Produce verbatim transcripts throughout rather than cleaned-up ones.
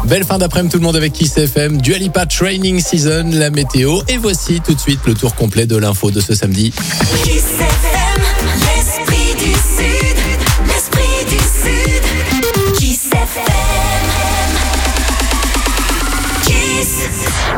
Belle fin d'après-midi tout le monde avec Kiss F M, Dua Lipa Training Season, la météo. Et voici tout de suite le tour complet de l'info de ce samedi. Kiss F M, l'esprit du Sud, l'esprit du Sud. Kiss F M, Kiss.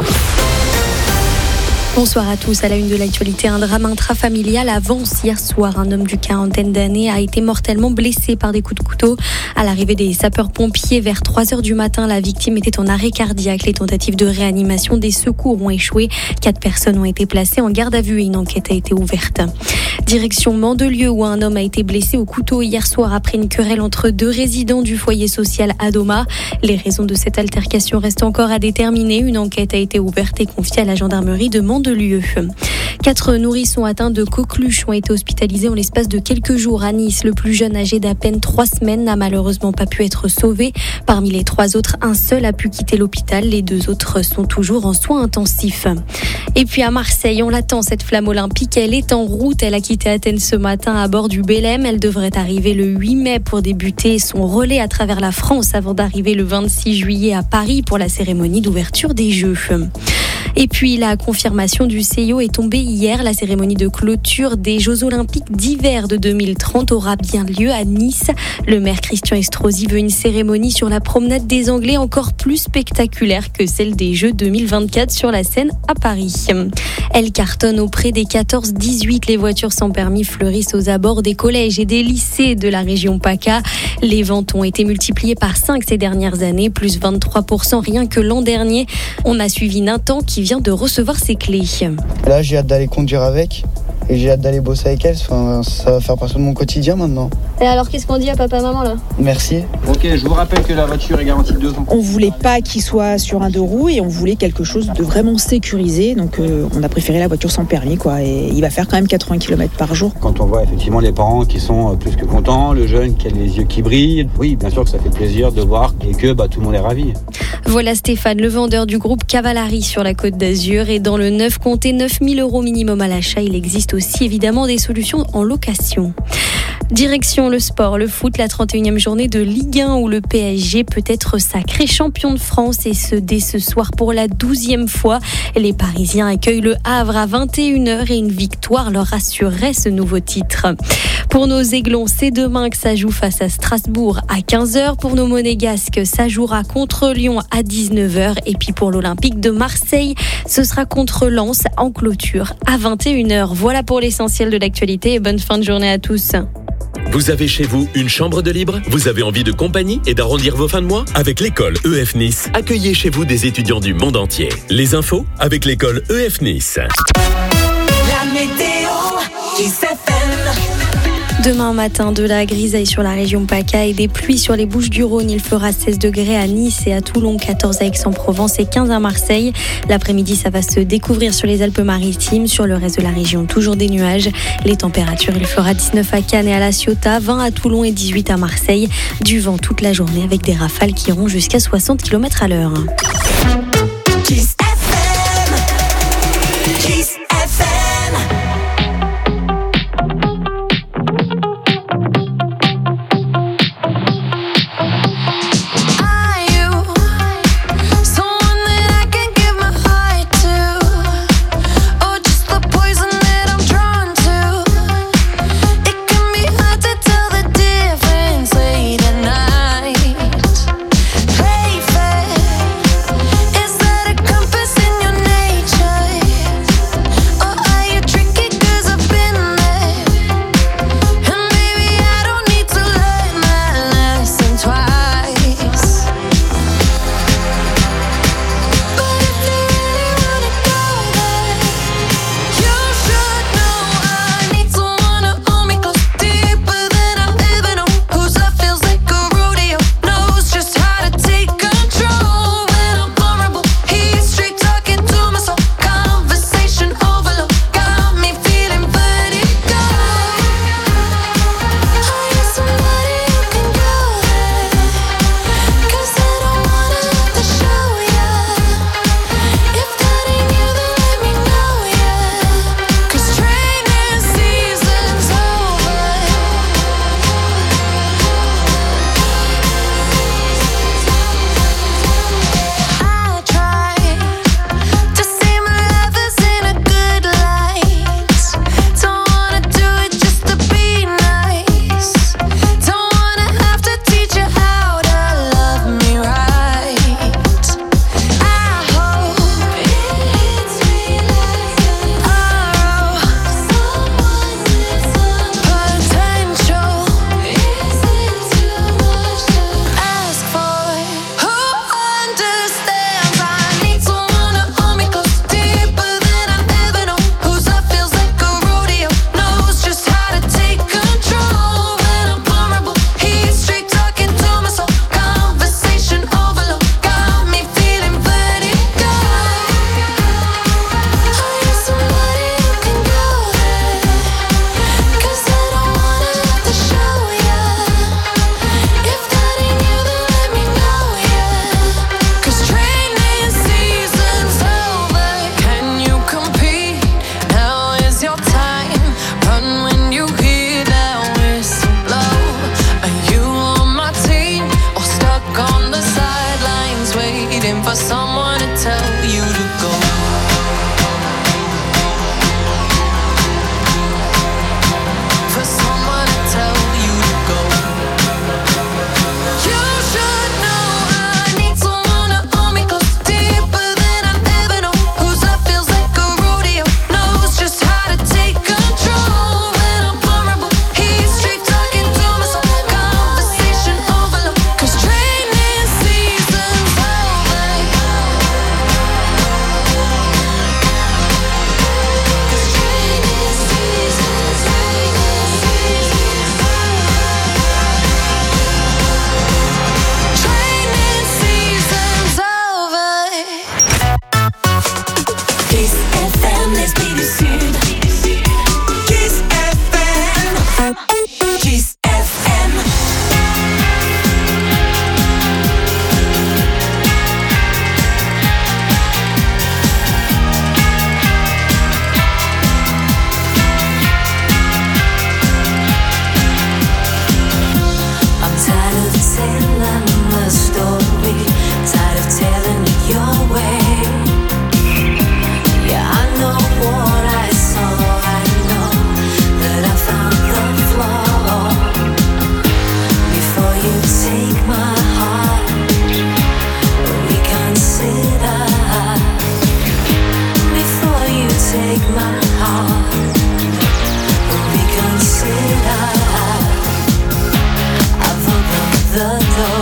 Bonsoir à tous. À la une de l'actualité, un drame intrafamilial à Vence. Hier soir, un homme d'une quarantaine d'années a été mortellement blessé par des coups de couteau. À l'arrivée des sapeurs-pompiers vers trois heures du matin, la victime était en arrêt cardiaque. Les tentatives de réanimation des secours ont échoué. Quatre personnes ont été placées en garde à vue et une enquête a été ouverte. Direction Mandelieu où un homme a été blessé au couteau hier soir après une querelle entre deux résidents du foyer social Adoma. Les raisons de cette altercation restent encore à déterminer. Une enquête a été ouverte et confiée à la gendarmerie de Mandelieu. Quatre nourrissons atteints de coqueluche ont été hospitalisés en l'espace de quelques jours à Nice. Le plus jeune, âgé d'à peine trois semaines, n'a malheureusement pas pu être sauvé. Parmi les trois autres, un seul a pu quitter l'hôpital. Les deux autres sont toujours en soins intensifs. Et puis à Marseille, on l'attend, cette flamme olympique. Elle est en route. Elle a quitté Athènes ce matin à bord du Belém. Elle devrait arriver le huit mai pour débuter son relais à travers la France avant d'arriver le vingt-six juillet à Paris pour la cérémonie d'ouverture des Jeux. Et puis la confirmation du C I O est tombée hier. La cérémonie de clôture des Jeux Olympiques d'hiver de deux mille trente aura bien lieu à Nice. Le maire Christian Estrosi veut une cérémonie sur la promenade des Anglais encore plus spectaculaire que celle des Jeux deux mille vingt-quatre sur la Seine à Paris. Elle cartonne auprès des quatorze dix-huit. Les voitures sans permis fleurissent aux abords des collèges et des lycées de la région PACA. Les ventes ont été multipliées par cinq ces dernières années, plus vingt-trois pour cent rien que l'an dernier. On a suivi Nathan qui vient de recevoir ses clés. Là, j'ai hâte d'aller conduire avec et j'ai hâte d'aller bosser avec elle. Enfin, ça va faire partie de mon quotidien maintenant. Et alors, qu'est-ce qu'on dit à papa et maman là ? Merci. Ok, je vous rappelle que la voiture est garantie de deux ans. On voulait pas qu'il soit sur un deux roues et on voulait quelque chose de vraiment sécurisé. Donc, euh, on a préféré la voiture sans permis, quoi. Et il va faire quand même quatre-vingts kilomètres par jour. Quand on voit effectivement les parents qui sont plus que contents, le jeune qui a les yeux qui brillent, oui, bien sûr que ça fait plaisir de voir et que bah, tout le monde est ravi. Voilà Stéphane, le vendeur du groupe Cavallari sur la Côte d'Azur. Et dans le neuf, comptez neuf mille euros minimum à l'achat. Il existe aussi évidemment des solutions en location. Direction le sport, le foot, la trente et unième journée de Ligue un où le P S G peut être sacré champion de France et ce dès ce soir pour la douzième fois. Les Parisiens accueillent le Havre à vingt et une heures et une victoire leur assurerait ce nouveau titre. Pour nos Aiglons, c'est demain que ça joue face à Strasbourg à quinze heures. Pour nos Monégasques, ça jouera contre Lyon à dix-neuf heures. Et puis pour l'Olympique de Marseille, ce sera contre Lens en clôture à vingt et une heures. Voilà pour l'essentiel de l'actualité et bonne fin de journée à tous. Vous avez chez vous une chambre de libre ? Vous avez envie de compagnie et d'arrondir vos fins de mois ? Avec l'école E F Nice, accueillez chez vous des étudiants du monde entier. Les infos avec l'école E F Nice. La météo, Kiss F M. Demain matin, de la grisaille sur la région PACA et des pluies sur les Bouches-du-Rhône. Il fera seize degrés à Nice et à Toulon, quatorze à Aix-en-Provence et quinze à Marseille. L'après-midi, ça va se découvrir sur les Alpes-Maritimes. Sur le reste de la région, toujours des nuages. Les températures, il fera dix-neuf à Cannes et à La Ciotat, vingt à Toulon et dix-huit à Marseille. Du vent toute la journée avec des rafales qui iront jusqu'à soixante kilomètres à l'heure. Kiss F M. Kiss F M. It's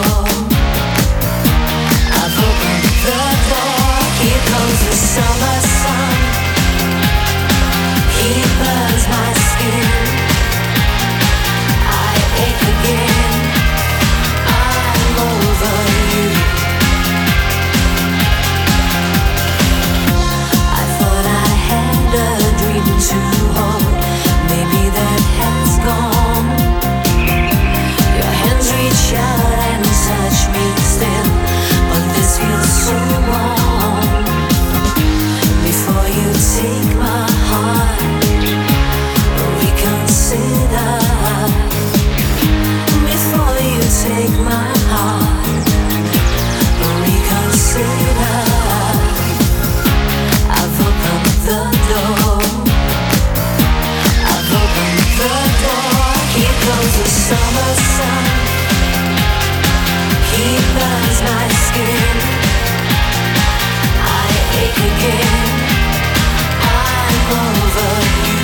I've opened the door. Here comes the summer sun. He burns my skin. I ache again. I'm over you. I thought I had a dream to hold. Maybe that has gone. Your hands reach out and touch me still, but this feels so wrong. Before you take my heart, reconsider. Before you take my heart, reconsider. I've opened the door. I've opened the door. Here comes the summer sun. He burns my skin. I ache again. I'm over you.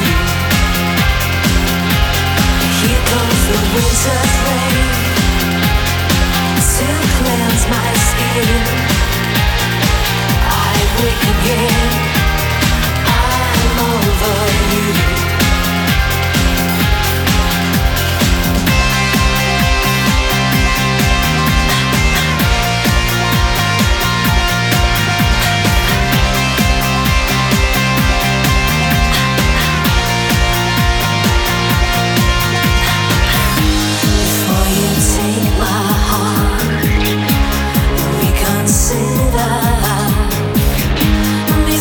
Here comes the winter's rain to cleanse my skin. I wake again. I'm over you. Before you take my heart, reconsider.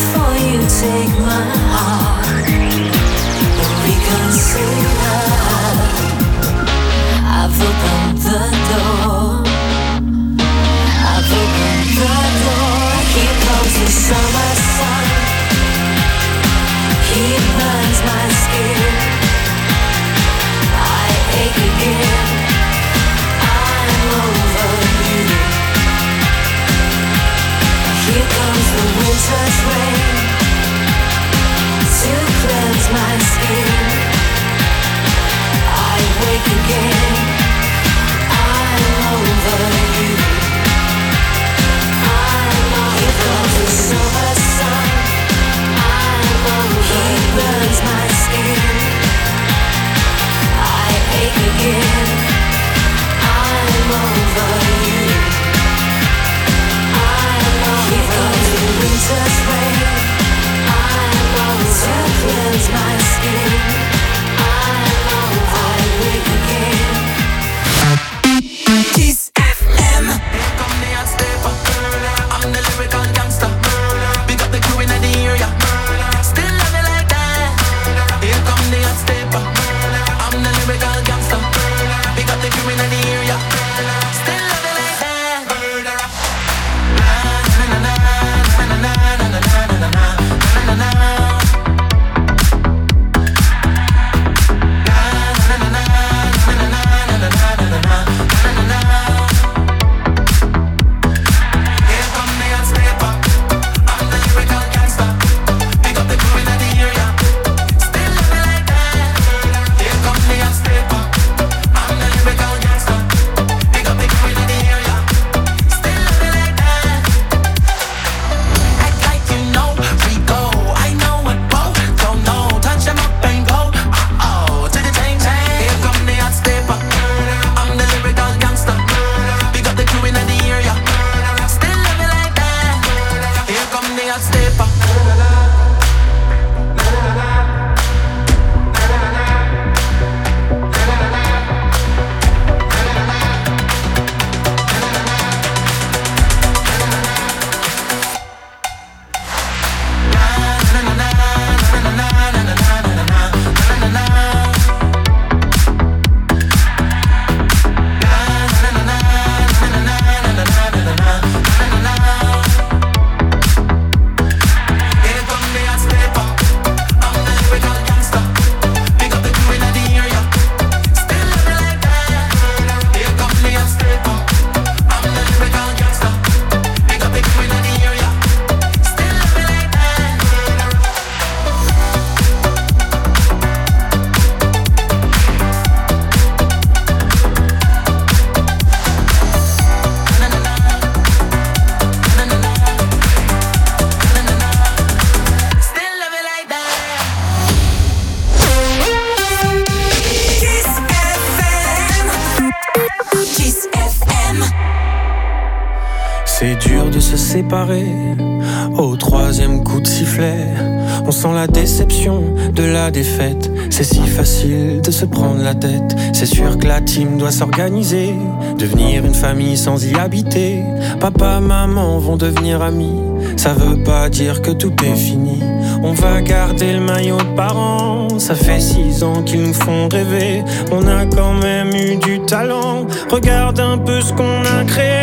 C'est dur de se séparer au troisième coup de sifflet. On sent la déception de la défaite. C'est si facile de se prendre la tête. C'est sûr que la team doit s'organiser, devenir une famille sans y habiter. Papa, maman vont devenir amis. Ça veut pas dire que tout est fini. On va garder le maillot de parents. Ça fait six ans qu'ils nous font rêver. On a quand même eu du talent. Regarde un peu ce qu'on a créé.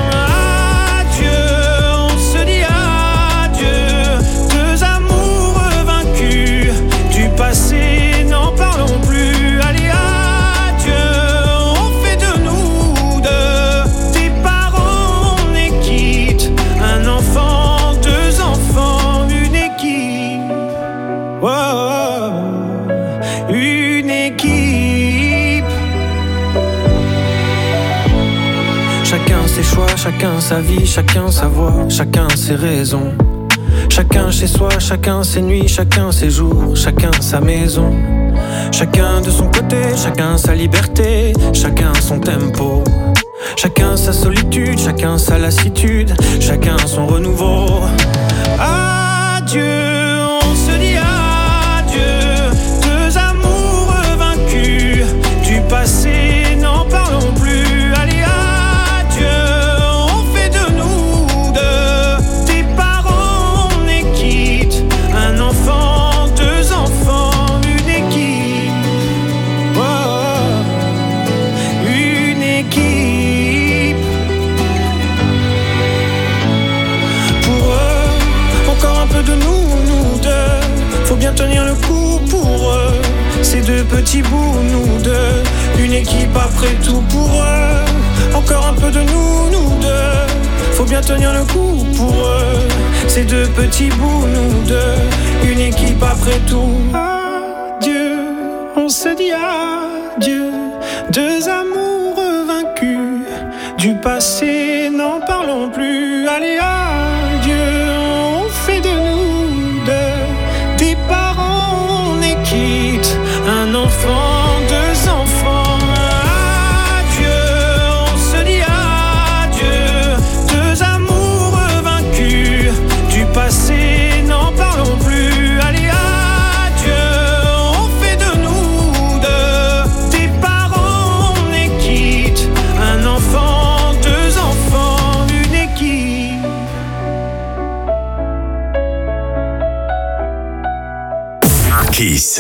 Passé, n'en parlons plus. Allez, adieu, on fait de nous deux des parents, on est quitte. Un enfant, deux enfants, une équipe. Oh, une équipe. Chacun ses choix, chacun sa vie, chacun sa voix, chacun ses raisons. Chacun chez soi, chacun ses nuits, chacun ses jours, chacun sa maison. Chacun de son côté, chacun sa liberté, chacun son tempo. Chacun sa solitude, chacun sa lassitude, chacun son renouveau. Adieu, on se dit adieu, deux amoureux vaincus. Du passé, n'en parlons plus. Allez, adieu, on fait de nous deux des parents, on est quitte. Un enfant, deux enfants, une équipe. Oh, une équipe. Pour eux, encore un peu de nous, nous deux. Faut bien tenir le coup pour eux. Ces deux petits bouts, nous deux. Une équipe après tout pour eux. Encore un peu de nous, nous deux. Faut bien tenir le coup pour eux. Ces deux petits bouts, nous deux. Une équipe après tout. Adieu, on se dit adieu. Deux amoureux vaincus. Du passé, n'en parlons plus. Allez, adieu, on fait de nous deux des parents, on est quitte. Un enfant, deux enfants. Adieu, on se dit adieu. Deux amoureux vaincus. Du passé, n'en parlons plus. Allez, adieu, on fait de nous deux des parents, on est quitte. Un enfant, deux enfants, une équipe. Kiss.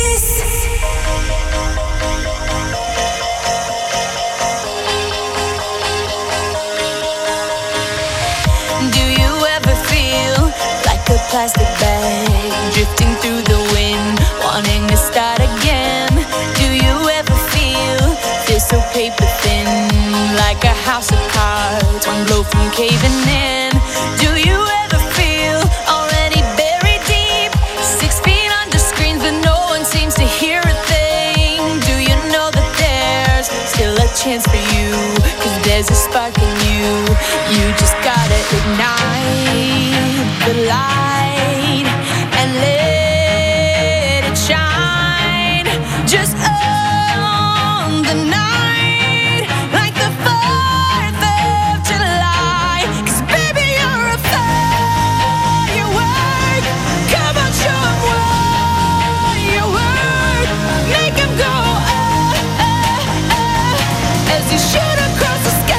Do you ever feel like a plastic bag drifting through the wind, wanting to start again? Do you ever feel this so paper thin, like a house of cards, one blow from caving in? Do you ever feel already buried deep, six feet under screens but no one seems to hear a thing? Do you know that there's still a chance for you, 'cause there's a spark in you. You just gotta ignite the light and let it shine. Just own the night like the fourth of July. 'Cause baby, you're a firework. Come on, show 'em what you're worth. Make 'em go oh, oh, oh, as you shoot across the sky.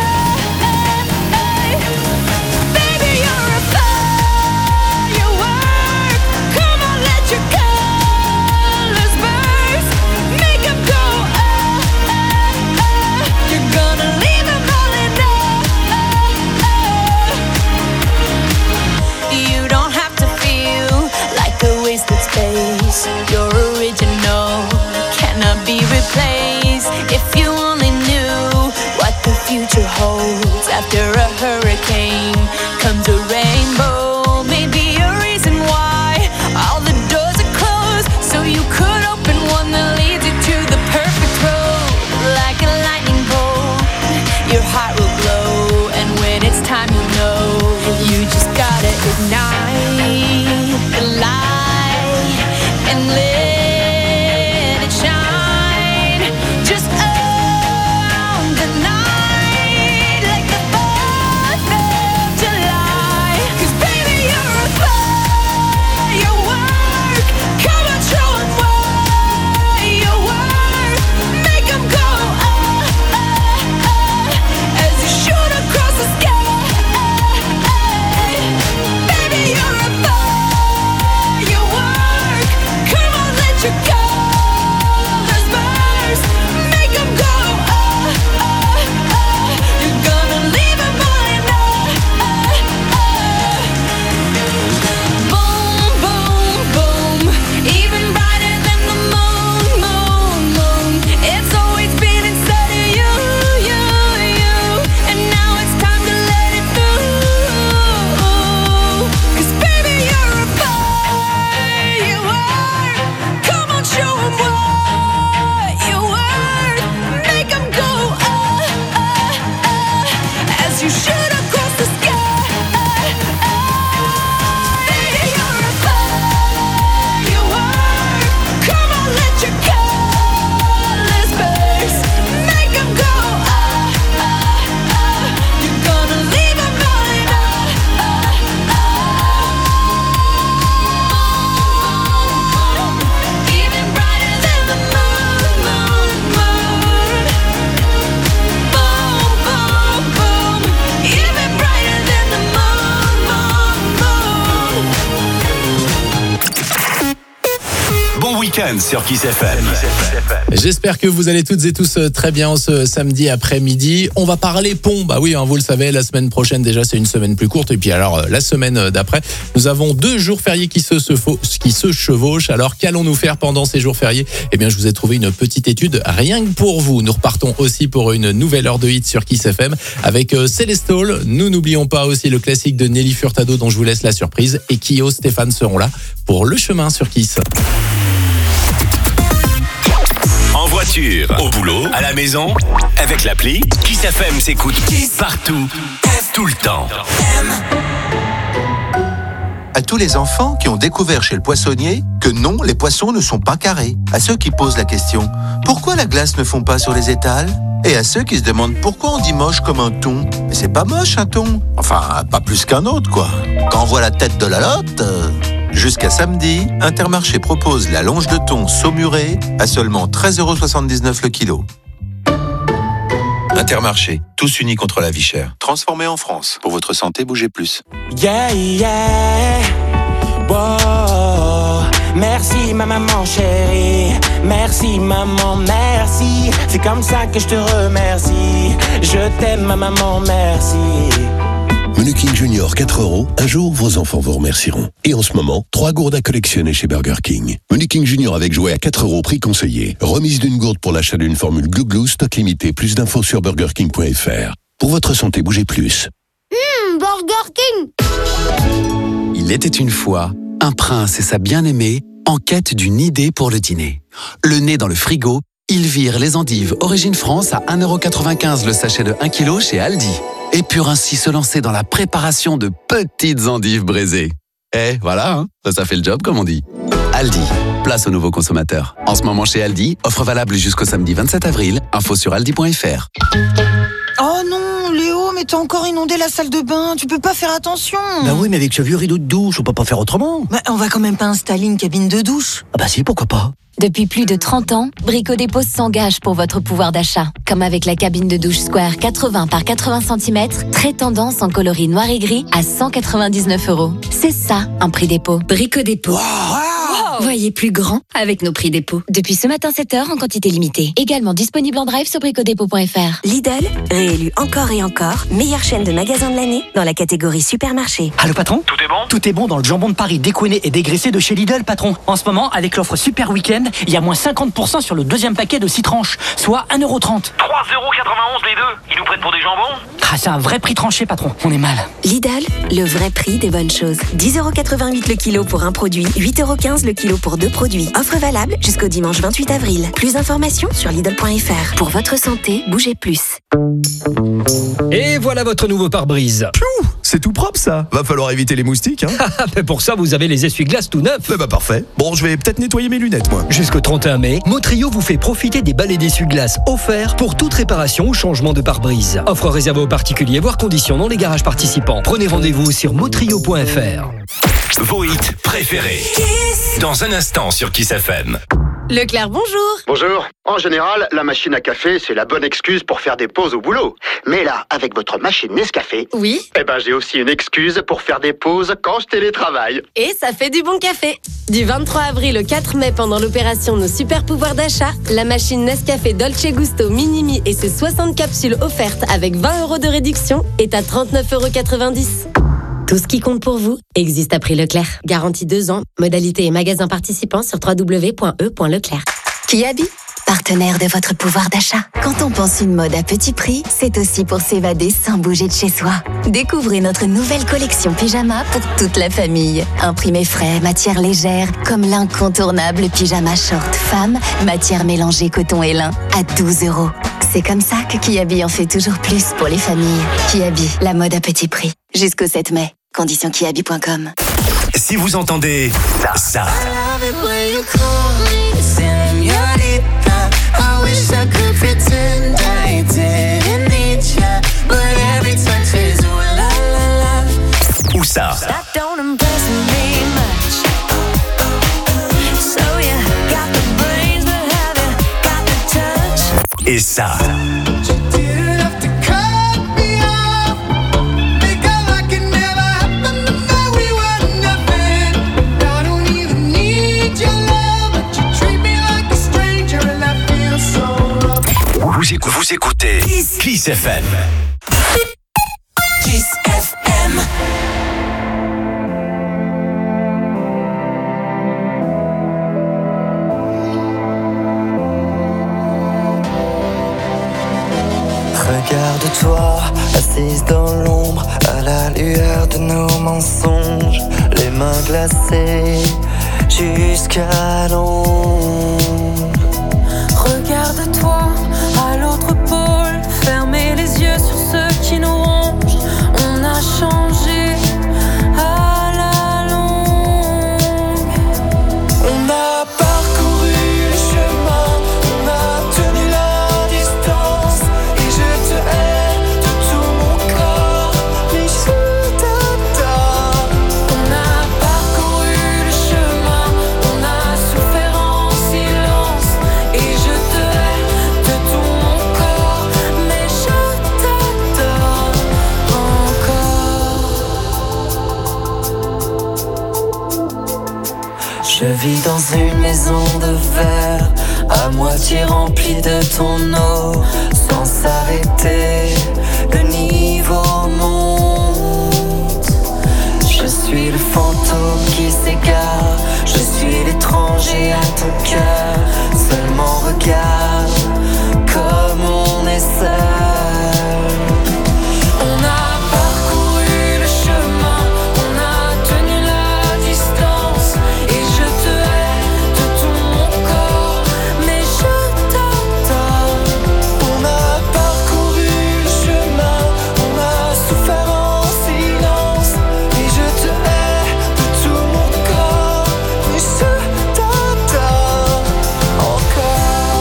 Baby, you're a firework. Come on, let your colors burst. Make 'em go oh, oh, oh. You're gonna leave 'em all in oh, oh. You don't have to feel like a wasted space. You're original, cannot be replaced. If you only knew what the future holds. After a hurricane comes a rainbow. Maybe a reason why all the doors are closed, so you could open one that leads you to the perfect road. Like a lightning bolt, your heart will glow, and when it's time you'll know. You just gotta ignite the light and let it shine. Just own the night like the fourth of week-end sur Kiss F M. J'espère que vous allez toutes et tous très bien ce samedi après-midi. On va parler pont. Bah oui, hein, vous le savez, la semaine prochaine déjà c'est une semaine plus courte. Et puis alors la semaine d'après, nous avons deux jours fériés qui se, se, qui se chevauchent. Alors qu'allons-nous faire pendant ces jours fériés ? Eh bien je vous ai trouvé une petite étude rien que pour vous. Nous repartons aussi pour une nouvelle heure de hit sur Kiss F M avec Célestol. Nous n'oublions pas aussi le classique de Nelly Furtado dont je vous laisse la surprise. Et Kyo, Stéphane seront là pour le chemin sur Kiss. En voiture, au boulot, à la maison, avec l'appli, Kiss F M s'écoute partout, tout le temps. À tous les enfants qui ont découvert chez le poissonnier que non, les poissons ne sont pas carrés. À ceux qui posent la question, pourquoi la glace ne fond pas sur les étals ? Et à ceux qui se demandent pourquoi on dit moche comme un thon. Mais c'est pas moche un thon. Enfin, pas plus qu'un autre, quoi. Quand on voit la tête de la lotte... Euh... Jusqu'à samedi, Intermarché propose la longe de thon saumurée à seulement treize euros soixante-dix-neuf le kilo. Intermarché, tous unis contre la vie chère. Transformé en France. Pour votre santé, bougez plus. Yeah, yeah. Wow. Merci ma maman chérie. Merci maman, merci. C'est comme ça que je te remercie. Je t'aime ma maman, merci. Menu King Junior quatre euros, un jour vos enfants vous remercieront. Et en ce moment, trois gourdes à collectionner chez Burger King. Menu King Junior avec jouet à quatre euros, prix conseillé. Remise d'une gourde pour l'achat d'une formule Glou Glou, stock limité. Plus d'infos sur burger king point f r. Pour votre santé, bougez plus. Mmh, Burger King. Il était une fois un prince et sa bien-aimée en quête d'une idée pour le dîner. Le nez dans le frigo, ils virent les endives Origine France à un euro quatre-vingt-quinze le sachet de un kilo chez Aldi. Et purent ainsi se lancer dans la préparation de petites endives braisées. Eh, voilà, hein, ça, ça fait le job, comme on dit. Aldi, place aux nouveaux consommateurs. En ce moment chez Aldi, offre valable jusqu'au samedi vingt-sept avril. Info sur aldi point f r. Oh non, Léo, mais t'as encore inondé la salle de bain. Tu peux pas faire attention. Bah oui, mais avec ce vieux rideau de douche, on peut pas faire autrement. Bah, on va quand même pas installer une cabine de douche. Ah bah si, pourquoi pas. Depuis plus de trente ans, Brico Dépôt s'engage pour votre pouvoir d'achat. Comme avec la cabine de douche Square quatre-vingts par quatre-vingts centimètres, très tendance en coloris noir et gris à cent quatre-vingt-dix-neuf euros. C'est ça, un prix dépôt. Brico Dépôt. Wow. Voyez plus grand avec nos prix dépôt. Depuis ce matin sept heures en quantité limitée. Également disponible en drive sur brico dépôt point f r. Lidl, réélu encore et encore, meilleure chaîne de magasins de l'année dans la catégorie supermarché. Allô patron ? Tout est bon ? Tout est bon dans le jambon de Paris découiné et dégraissé de chez Lidl, patron. En ce moment, avec l'offre Super Week-end, il y a moins cinquante pour cent sur le deuxième paquet de six tranches, soit un euro trente. trois euros quatre-vingt-onze les deux. Ils nous prennent pour des jambons ? Ah, c'est un vrai prix tranché, patron. On est mal. Lidl, le vrai prix des bonnes choses. dix euros quatre-vingt-huit le kilo pour un produit, huit euros quinze le kilo pour deux produits. Offre valable jusqu'au dimanche vingt-huit avril. Plus d'informations sur Lidl point f r. Pour votre santé, bougez plus. Et voilà votre nouveau pare-brise. Piou, c'est tout propre ça. Va falloir éviter les moustiques. Hein. Mais pour ça, vous avez les essuie-glaces tout neufs. Eh bah parfait. Bon, je vais peut-être nettoyer mes lunettes, moi. Jusqu'au trente et un mai, Motrio vous fait profiter des balais d'essuie-glaces offerts pour toute réparation ou changement de pare-brise. Offre réservée aux particuliers, voire conditions dans les garages participants. Prenez rendez-vous sur motrio point f r. Vos hits préférés. Dans un instant sur Kiss F M. Leclerc, bonjour. Bonjour. En général, la machine à café, c'est la bonne excuse pour faire des pauses au boulot. Mais là, avec votre machine Nescafé, oui. Eh ben, j'ai aussi une excuse pour faire des pauses quand je télétravaille. Et ça fait du bon café. Du vingt-trois avril au quatre mai, pendant l'opération Nos Super Pouvoirs d'achat, la machine Nescafé Dolce Gusto Minimi et ses soixante capsules offertes avec vingt euros de réduction est à trente-neuf euros quatre-vingt-dix. Tout ce qui compte pour vous existe à prix Leclerc. Garantie deux ans. Modalité et magasins participants sur w w w point e point leclerc. Kiabi, partenaire de votre pouvoir d'achat. Quand on pense une mode à petit prix, c'est aussi pour s'évader sans bouger de chez soi. Découvrez notre nouvelle collection pyjama pour toute la famille. Imprimé frais, matière légère, comme l'incontournable pyjama short femme, matière mélangée coton et lin, à douze euros. C'est comme ça que Kiabi en fait toujours plus pour les familles. Kiabi, la mode à petit prix. Jusqu'au sept mai. Conditions kiabi point com. Si vous entendez ça, ou ça, et ça. écoutez Kiss, Kiss F M. Kiss F M. Regarde-toi, assise dans l'ombre, à la lueur de nos mensonges, les mains glacées jusqu'à l'ombre. Regarde-toi, à l'autre pôle, fermez les yeux sur ceux qui nous rongent. On a changé à la longue. On a parcouru le chemin, on a tenu la distance, et je te hais de tout mon corps, mais je t'adore. On a parcouru le chemin, on a souffert en silence, et je te hais de tout mon corps, mais je t'adore encore. Je vis dans une maison de verre, à moitié remplie de ton eau, sans s'arrêter, le niveau monte. Je suis le fantôme qui s'égare, je suis l'étranger à ton cœur. Seulement regarde comme on est seul. On a parcouru le chemin, on a tenu la distance, et je te hais de tout mon corps, mais je t'adore. On a parcouru le chemin, on a souffert en silence, et je te hais de tout mon corps, mais je t'adore encore.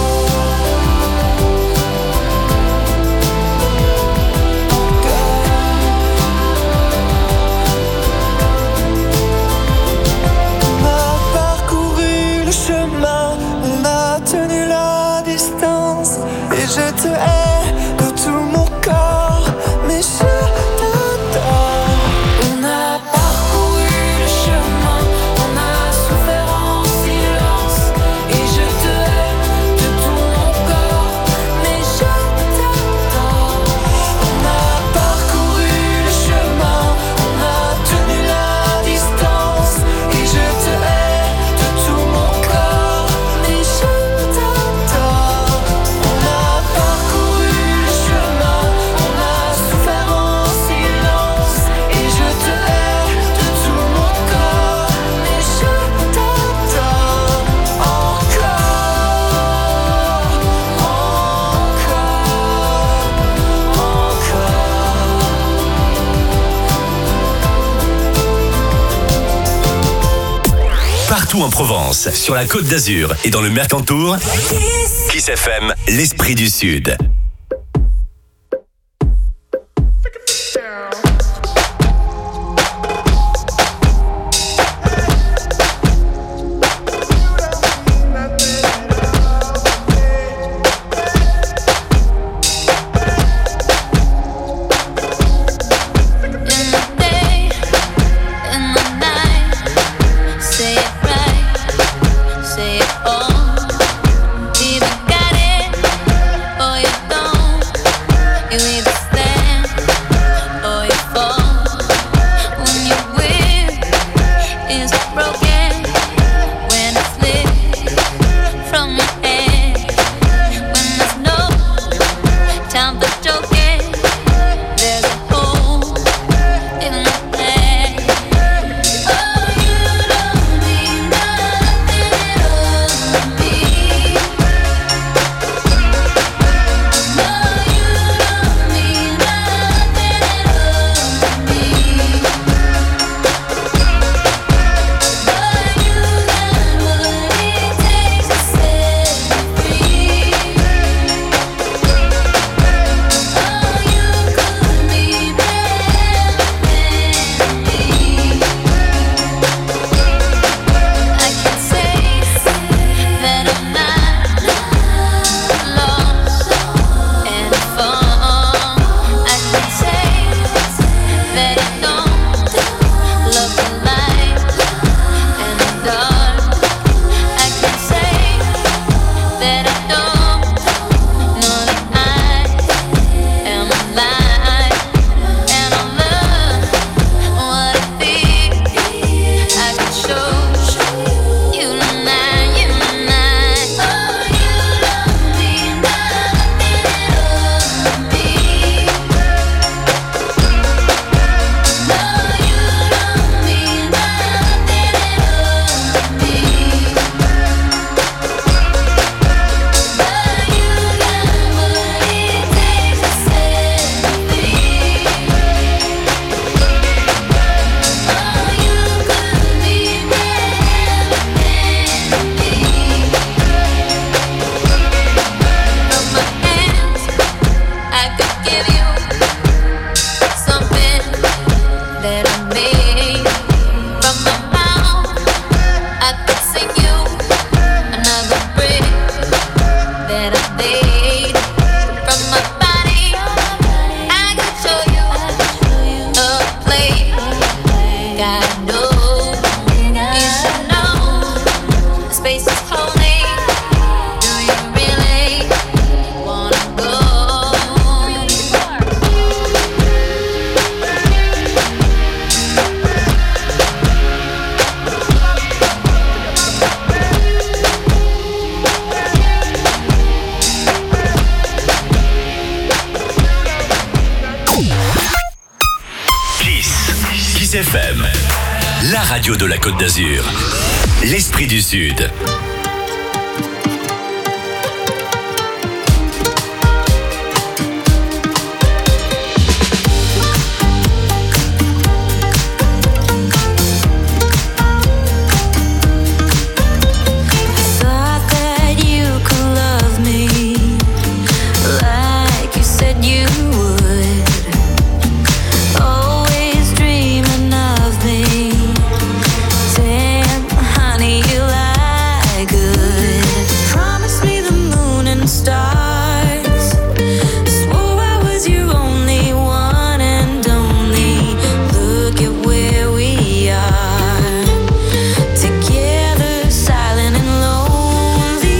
On a parcouru le chemin, on a tenu la distance, et je te hais de tout mon corps, mais je t'adore. On a parcouru le chemin, on a souffert en silence, et je te hais de tout mon corps, mais je t'adore. On a parcouru le chemin, on a tenu la distance, et je te hais de tout mon corps, mais je t'adore. On a parcouru le chemin, on a souffert en silence, et je te hais de tout mon corps, mais je t'adore encore, Partout en Provence, sur la Côte d'Azur et dans le Mercantour, Kiss F M, l'esprit du Sud. Say it right, say it all. Either got it or you don't. Kiss F M, la radio de la Côte d'Azur. L'Esprit du Sud. Thought that you could love me like you said you would. Always dreaming of me. Damn, honey, you lie good. Promise me the moon and stars. Swore I was your only one and only. Look at where we are. Together, silent and lonely.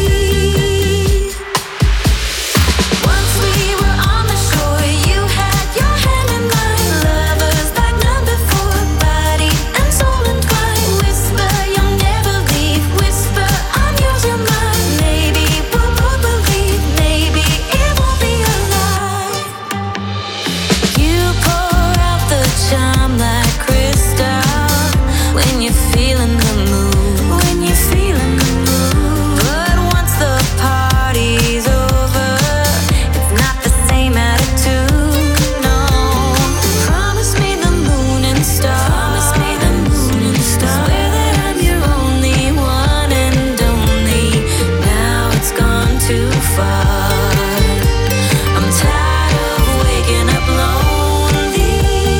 Once we were on the shore, you had your hand in mine. Lovers like number four, body and soul entwined. Whisper, you'll never leave. Whisper, I'm yours, you're mine. Maybe we'll both believe. Maybe it won't be a lie. You pour out the charm like crystal when you're feeling the mood. When you're feeling the mood. But once the party's over, it's not the same attitude. No. Promise me the moon and stars. Promise me the moon and stars. Swear that I'm your only one and only. Now it's gone too far. I'm tired of waking up lonely.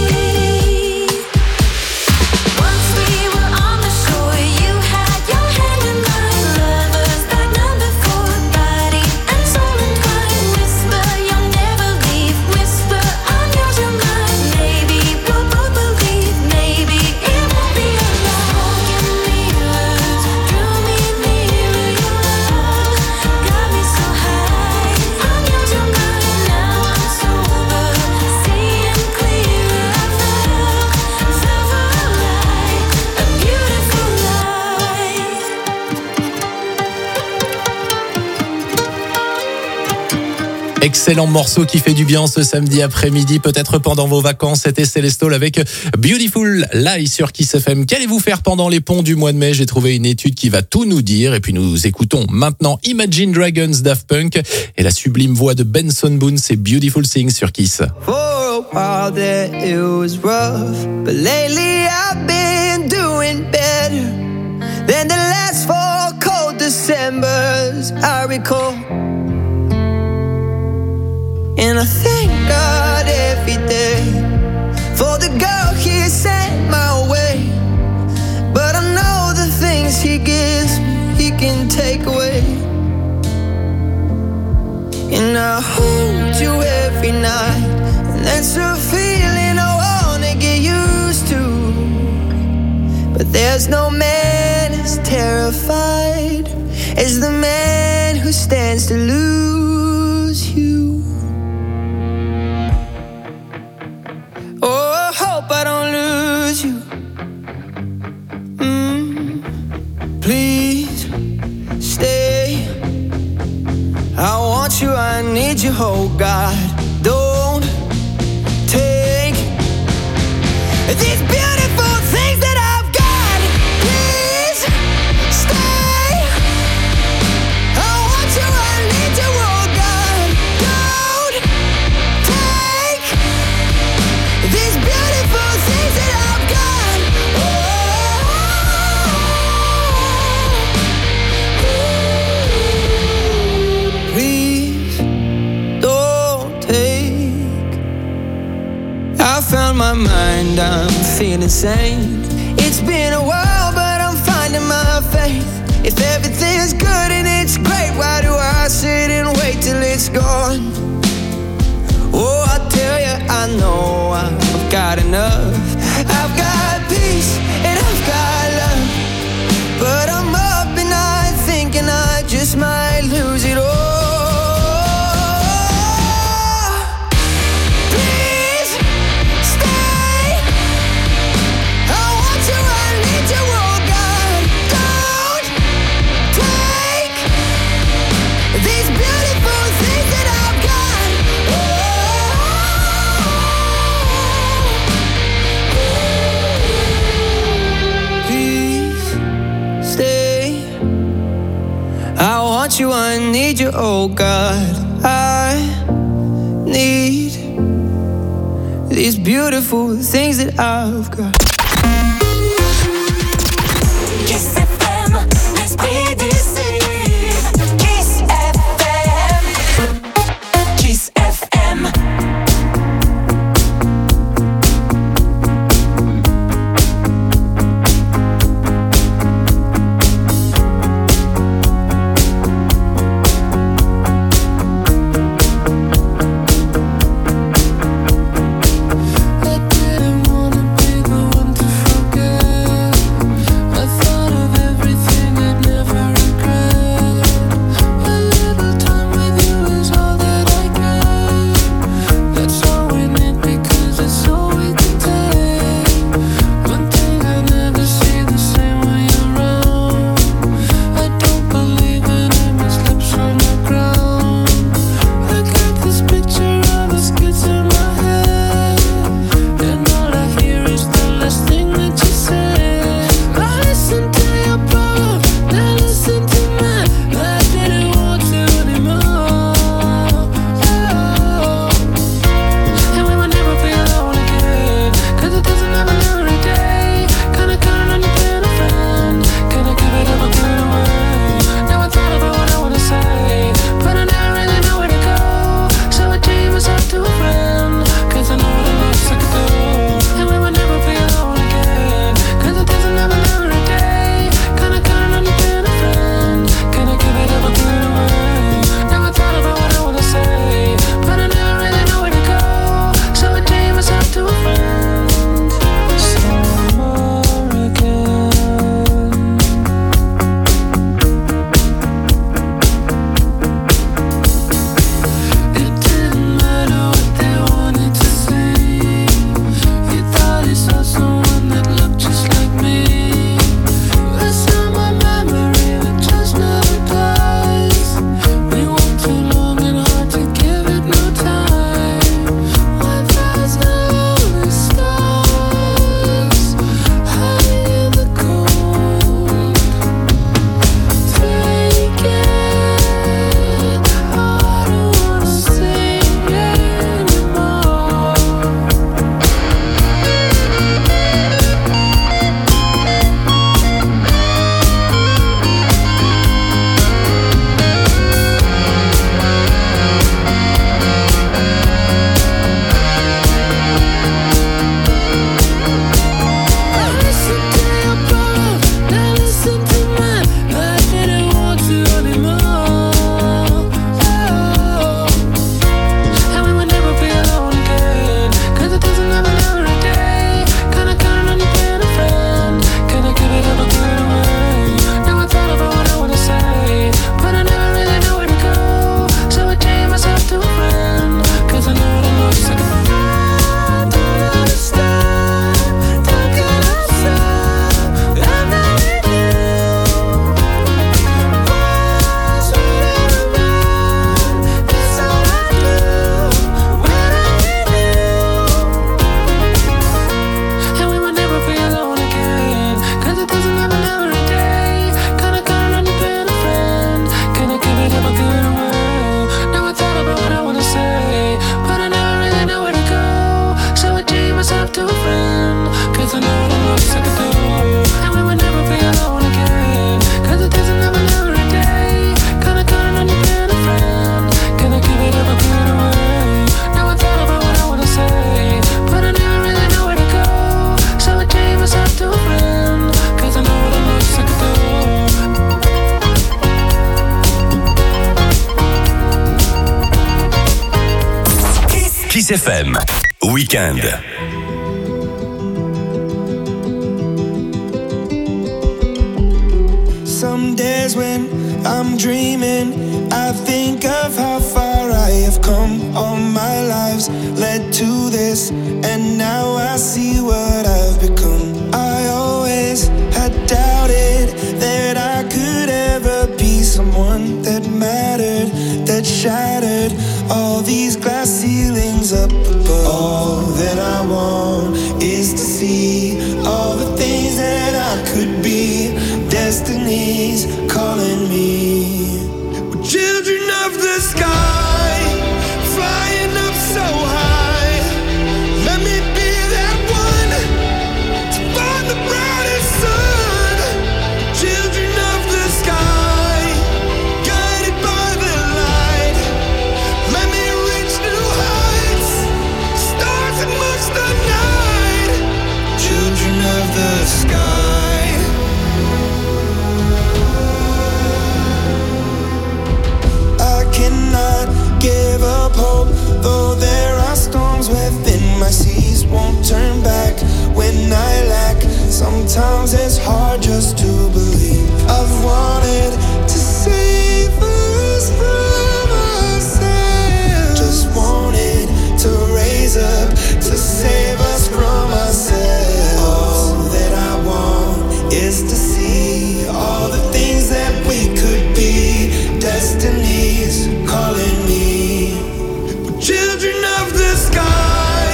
Once we were on the shore, you had your hand in mine. Lovers like number four, body and soul entwined. Whisper, you'll never leave. Whisper, I'm yours, you're mine. Maybe we'll both believe. Maybe it won't be a lie. Mirrors drew me nearer. Your love got me so high. I'm yours, you're mine. Now I'm sober, seeing clearer. I felt, felt alive, a beautiful life. Excellent morceau qui fait du bien ce samedi après-midi, peut-être pendant vos vacances. C'était Célestol avec Beautiful Lie sur Kiss F M. Qu'allez-vous faire pendant les ponts du mois de mai? J'ai trouvé une étude qui va tout nous dire. Et puis nous écoutons maintenant Imagine Dragons, Daft Punk et la sublime voix de Benson Boone. C'est Beautiful Things sur Kiss. For a while there it was rough, but lately I've been doing better than the last four cold Decembers I recall. And I thank God every day for the girl He sent my way. But I know the things He gives me, He can take away. And I hold you every night, and that's a feeling I wanna get used to. But there's no man as terrified as the man who stands to lose you. Oh, I hope I don't lose you. Mm, please stay. I want you, I need you, oh God. Don't take these beautiful things that I've got. Please stay. I want you, I need you, oh God. Don't take these beautiful things that I've got. Oh, please don't take. I found my mind, I'm feeling sane. It's been a while, but I'm finding my faith. If everything's good and it's great, why do I sit and wait till it's gone? Oh, I tell you, I know I've got enough. I've got peace and I've got love. But I'm up and I thinking I just might lose it all. Please stay. I want you, I need you, oh God. Don't take these beautiful things that I've got. Oh, need you, oh God. I need these beautiful things that I've got. Kiss F M, l'esprit du Sud. Kiss F M. Kiss F M. Kiss F M, Weekend. Some days when I'm dreaming, I think of how far I have come. All my lives led to this, and now I see what I've become. I always had doubted that I could ever be someone that mattered, that shattered all these glass ceilings up above. All that I want is to see all the things that I could be. Destiny's calling me. We're children Sometimes it's hard just to believe. I've wanted to save us from ourselves. Just wanted to raise up to save us from ourselves. All that I want is to see all the things that we could be. Destiny's calling me. We're children of the sky.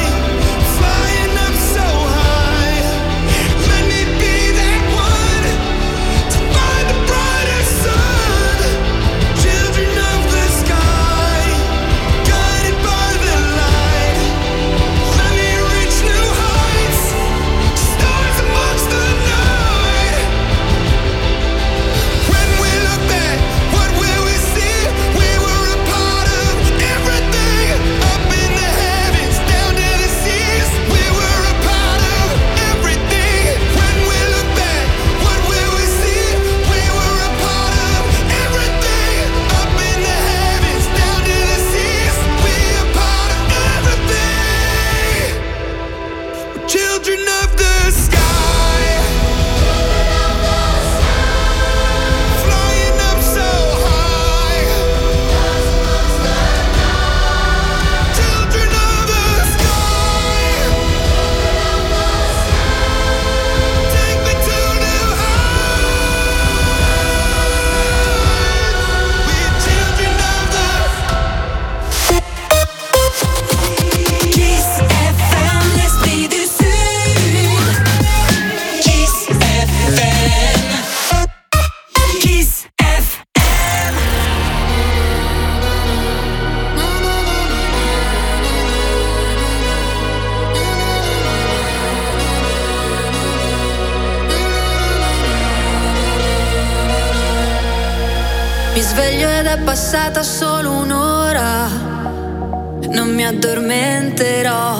Mi sveglio ed è passata solo un'ora, non mi addormenterò.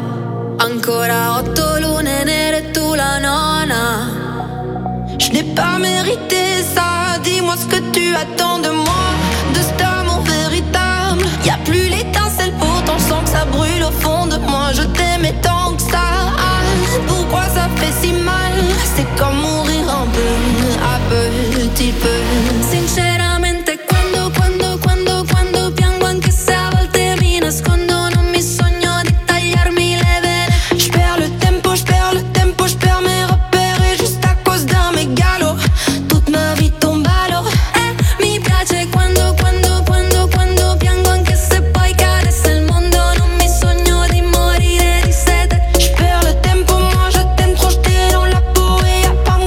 Ancora otto lune nere e tu la nona. Je n'ai pas mérité ça, dis-moi ce que tu attends de moi, de cet amour véritable. Y a plus l'étincelle, pourtant je sens que ça brûle au fond de moi. Je t'aimais tant que ça, pourquoi ça fait si mal? C'est comme mourir un peu, à petit peu. Sinceramente quando, quando, quando, quando piango, anche se a volte mi nascondo, non mi sogno di tagliarmi le vene. Je perds le tempo, je perds le tempo, je perds mes repères et juste à cause d'un mégalo, toute ma vie tombe à l'eau. Eh, mi piace quando, quando, quando, quando piango, anche se poi cadesse il mondo, non mi sogno di morire di sete. Je perds le tempo, moi je t'aime trop, j'étais dans la peau et y'a pas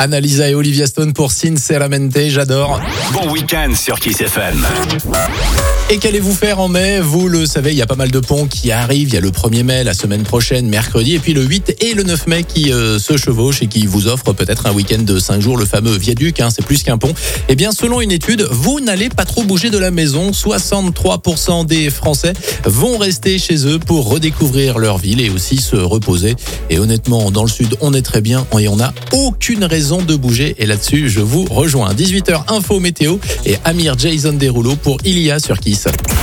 Annalisa et Olivia Stone pour Sinceramente, j'adore. Bon week-end sur Kiss F M. Et qu'allez-vous faire en mai? Vous le savez, il y a pas mal de ponts qui arrivent. Il y a le premier mai, la semaine prochaine, mercredi, et puis le huit et le neuf mai qui euh, se chevauchent et qui vous offrent peut-être un week-end de cinq jours, le fameux viaduc, hein, c'est plus qu'un pont. Eh bien, selon une étude, vous n'allez pas trop bouger de la maison. soixante-trois pour cent des Français vont rester chez eux pour redécouvrir leur ville et aussi se reposer. Et honnêtement, dans le sud, on est très bien et on n'a aucune raison de bouger. Et là-dessus, je vous rejoins. dix-huit heures, info météo et Amir Jason Derulo pour Ilia sur Kiss.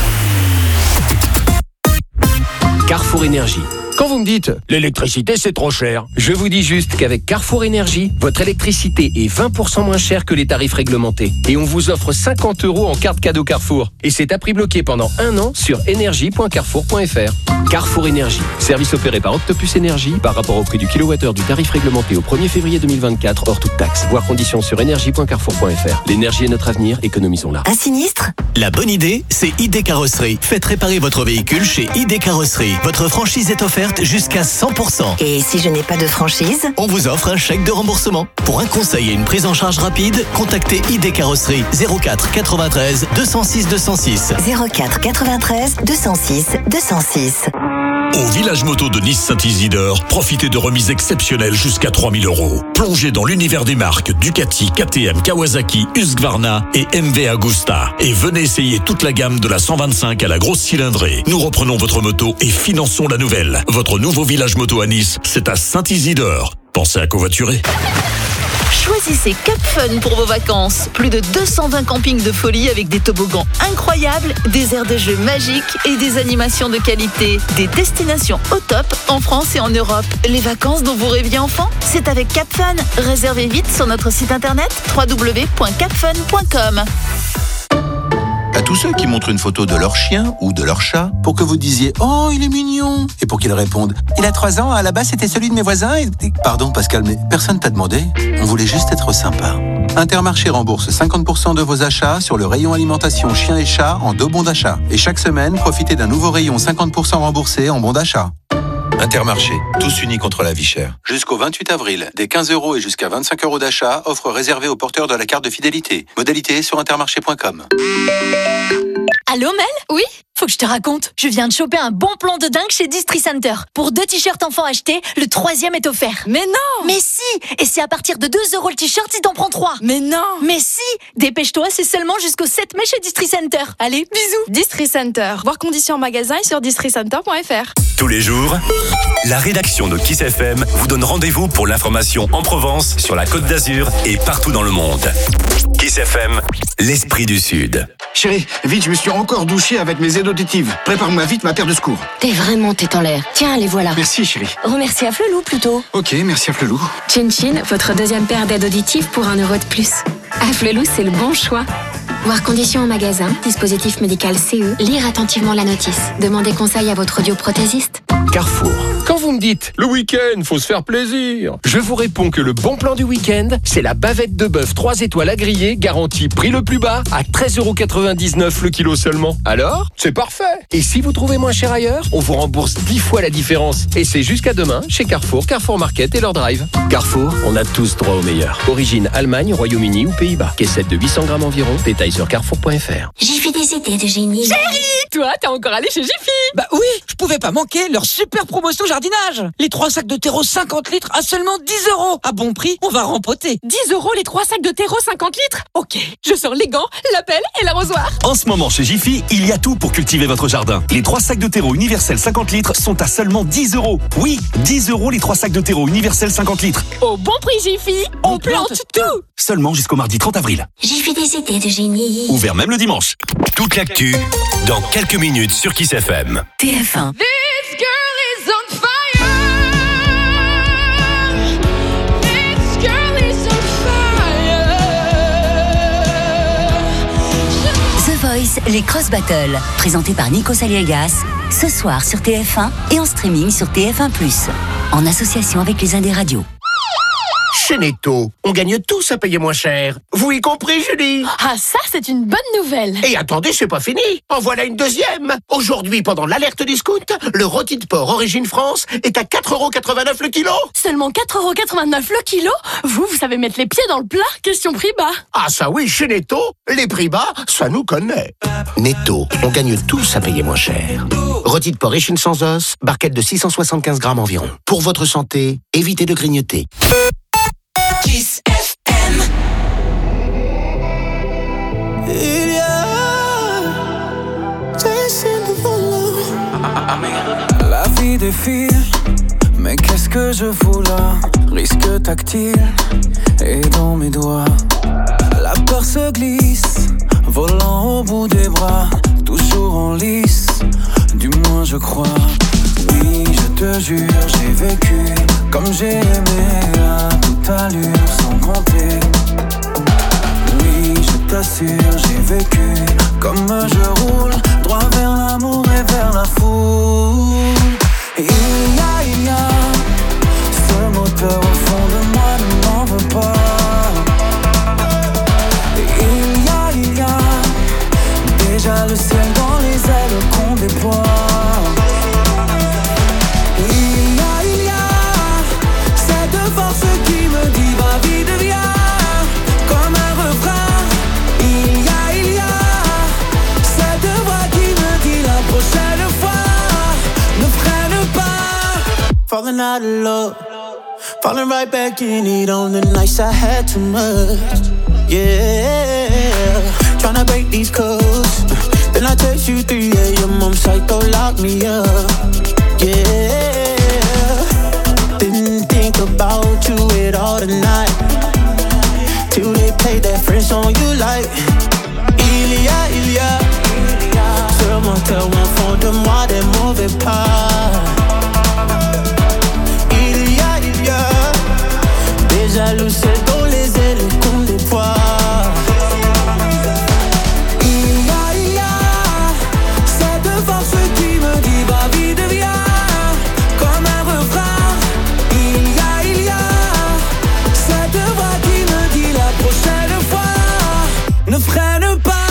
Carrefour Énergie. Quand vous me dites « l'électricité c'est trop cher », je vous dis juste qu'avec Carrefour Énergie, votre électricité est vingt pour cent moins chère que les tarifs réglementés. Et on vous offre cinquante euros en carte cadeau Carrefour. Et c'est à prix bloqué pendant un an sur énergie point carrefour point f r. Carrefour Énergie. Service opéré par Octopus Énergie par rapport au prix du kilowattheure du tarif réglementé au premier février deux mille vingt-quatre hors toute taxe. Voir conditions sur énergie point carrefour point f r. L'énergie est notre avenir, économisons-la. Un sinistre? La bonne idée, c'est I D Carrosserie. Faites réparer votre véhicule chez I D Carrosserie. Votre franchise est offerte jusqu'à cent pour cent. Et si je n'ai pas de franchise? On vous offre un chèque de remboursement. Pour un conseil et une prise en charge rapide, contactez I D Carrosserie zéro quatre quatre-vingt-treize deux cent six deux cent six. zéro quatre quatre-vingt-treize deux cent six deux cent six. Au village moto de Nice-Saint-Isidore, profitez de remises exceptionnelles jusqu'à trois mille euros. Plongez dans l'univers des marques Ducati, K T M, Kawasaki, Husqvarna et M V Agusta. Et venez essayer toute la gamme de la cent vingt-cinq à la grosse cylindrée. Nous reprenons votre moto et finançons la nouvelle. Votre nouveau village moto à Nice, c'est à Saint-Isidore. Pensez à covoiturer. Choisissez Cap Fun pour vos vacances. Plus de deux cent vingt campings de folie avec des toboggans incroyables, des aires de jeux magiques et des animations de qualité. Des destinations au top en France et en Europe. Les vacances dont vous rêviez enfant, c'est avec Cap Fun. Réservez vite sur notre site internet w w w point cap fun point com. À tous ceux qui montrent une photo de leur chien ou de leur chat pour que vous disiez « Oh, il est mignon !» et pour qu'ils répondent « Il a trois ans, à la base c'était celui de mes voisins et... » Pardon Pascal, mais personne t'a demandé. On voulait juste être sympa. Intermarché rembourse cinquante pour cent de vos achats sur le rayon alimentation chien et chat en deux bons d'achat. Et chaque semaine, profitez d'un nouveau rayon cinquante pour cent remboursé en bons d'achat. Intermarché, tous unis contre la vie chère. Jusqu'au vingt-huit avril, des quinze euros et jusqu'à vingt-cinq euros d'achat, offre réservée aux porteurs de la carte de fidélité. Modalité sur intermarché point com. Allô Mel? Oui? Faut que je te raconte. Je viens de choper un bon plan de dingue chez Distri Center. Pour deux t-shirts enfants achetés, le troisième est offert. Mais non! Mais si! Et c'est à partir de deux euros le t-shirt si t'en prends trois. Mais non! Mais si! Dépêche-toi, c'est seulement jusqu'au sept mai chez Distri Center. Allez, bisous! Distri Center. Voir conditions en magasin et sur distri center point f r. Tous les jours, la rédaction de Kiss F M vous donne rendez-vous pour l'information en Provence, sur la Côte d'Azur et partout dans le monde. Kiss F M, l'esprit du Sud. Chérie, vite, je me suis encore douché avec mes aides auditives. Prépare-moi vite ma paire de secours. T'es vraiment tête en l'air. Tiens, les voilà. Merci, chérie. Remercie à Flelou plutôt. Ok, merci à Flelou. Chin Chin, votre deuxième paire d'aides auditives pour un euro de plus. À Flelou, c'est le bon choix. Voir conditions en magasin, dispositif médical C E, lire attentivement la notice. Demandez conseil à votre audioprothésiste. Carrefour. Quand vous me dites « le week-end, faut se faire plaisir », je vous réponds que le bon plan du week-end, c'est la bavette de bœuf trois étoiles à griller, garantie prix le plus bas, à treize euros quatre-vingt-dix-neuf le kilo seulement. Alors, c'est parfait. Et si vous trouvez moins cher ailleurs, on vous rembourse dix fois la différence. Et c'est jusqu'à demain chez Carrefour, Carrefour Market et leur drive. Carrefour, on a tous droit au meilleur. Origine Allemagne, Royaume-Uni ou Pays-Bas. Caissette de huit cents grammes environ. Détail sur carrefour point f r. J'ai fait des idées de génie. Chérie! Toi, t'es encore allé chez Jiffy? Bah oui, je pouvais pas manquer leur super promotion jardinage. Les trois sacs de terreau cinquante litres à seulement dix euros. À bon prix, on va rempoter. dix euros les trois sacs de terreau cinquante litres? Ok, je sors les gants, la pelle et l'arrosoir. En ce moment, chez Jiffy, il y a tout pour cultiver votre jardin. Les trois sacs de terreau universel cinquante litres sont à seulement dix euros. Oui, dix euros les trois sacs de terreau universel cinquante litres. Au bon prix Jiffy, on, on plante, plante tout. Seulement jusqu'au mardi trente avril. J'ai fait des idées de génie. Ouvert même le dimanche. Toute l'actu, dans quelques minutes sur Kiss F M. T F un. This girl is on fire. This girl is on fire. The Voice, les Cross Battles, présentés par Nico Saliegas, ce soir sur T F un et en streaming sur T F un plus, en association avec les Indés Radio. Chez Netto, on gagne tous à payer moins cher. Vous y compris, Julie? Ah, ça, c'est une bonne nouvelle. Et attendez, c'est pas fini. En voilà une deuxième. Aujourd'hui, pendant l'alerte discount, le rôti de porc Origine France est à quatre euros quatre-vingt-neuf le kilo. Seulement quatre euros quatre-vingt-neuf le kilo? Vous, vous savez mettre les pieds dans le plat? Question prix bas. Ah ça oui, chez Netto, les prix bas, ça nous connaît. Netto, on gagne tous à payer moins cher. Rôti de porc échine sans os, barquette de six cent soixante-quinze grammes environ. Pour votre santé, évitez de grignoter. Kiss F M. Il y a la vie défile, mais qu'est-ce que je fous là? Risque tactile et dans mes doigts. La peur se glisse, volant au bout des bras, toujours en lice, du moins je crois. Oui, je te jure, j'ai vécu comme j'ai aimé à toute allure, sans compter. Oui, je t'assure, j'ai vécu comme je roule, droit vers l'amour et vers la foule. Il y a, il y a ce moteur au fond de moi, ne m'en veux pas. Il y a, il y a déjà le ciel dans les ailes qu'on déploie. Il y a, il y a cette force qui me dit va vite viens, comme un refrain. Il y a, il y a cette voix qui me dit la prochaine fois ne freine pas. Falling out of love, falling right back in it on the nights I had too much. Yeah, tryna break these codes. Then I text you three a.m. I'm psycho, lock me up. Yeah, didn't think about you at all tonight, till they played that French song you like. Il y a, il y a ce moteur au fond de moi, des mauvais pas. Il y a, il y a déjà le ciel dans les ailes qu'on déploie. Il y a, il y a cette force qui me dit va vite viens, comme un refrain. Il y a, il y a cette voix qui me dit la prochaine fois ne freine pas.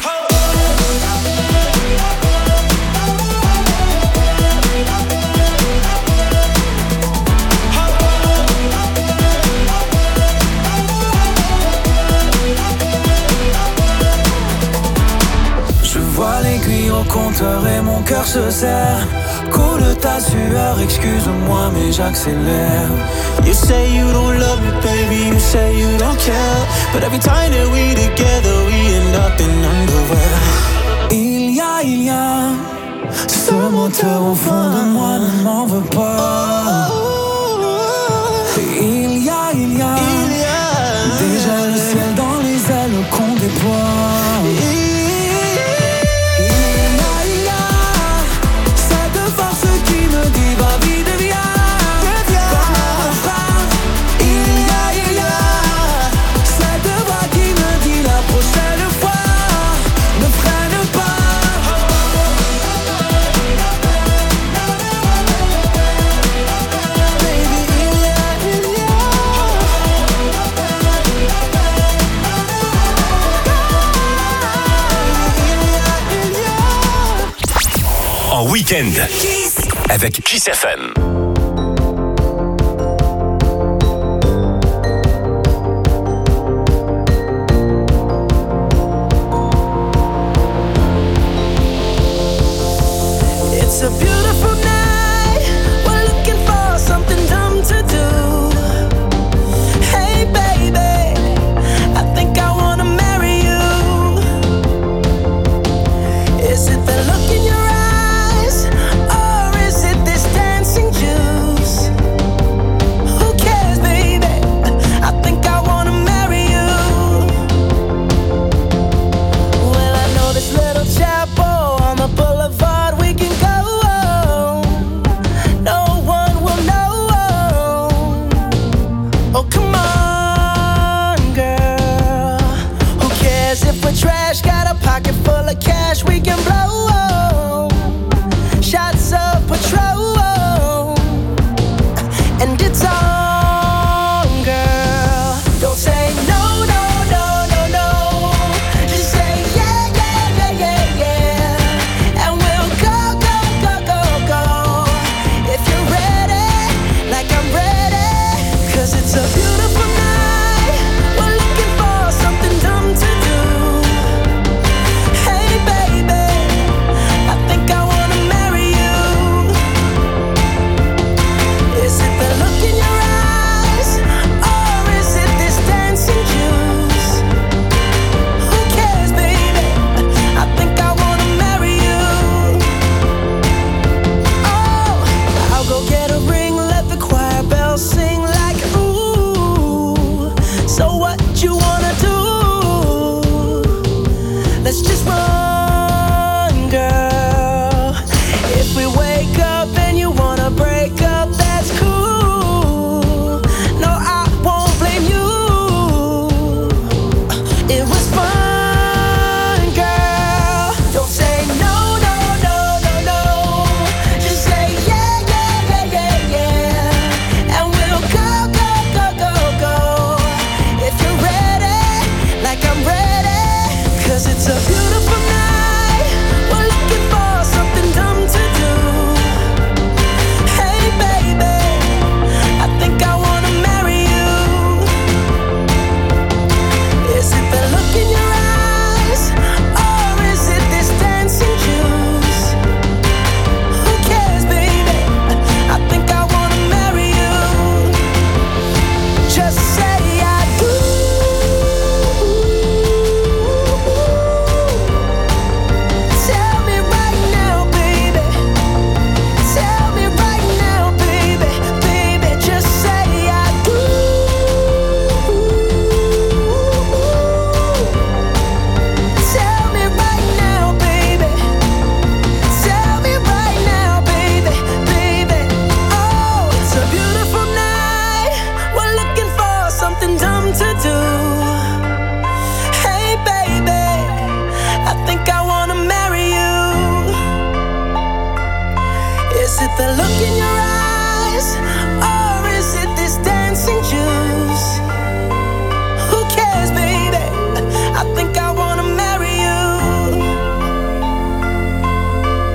Au compteur et mon cœur se serre. Coule ta sueur, excuse-moi mais j'accélère. You say you don't love me baby, you say you don't care, but every time that we together we end up in underwear. Il y a, il y a ce moteur au fond de moi, ne m'en veux pas. Il y a, il y a, il y a déjà le ciel dans les ailes qu'on déploie. En week-end avec Kiss F M. It's a beautiful night. We're looking for something dumb to do. Hey baby, I think I wanna marry you. Is it the look in your eyes, or is it this dancing June? That look in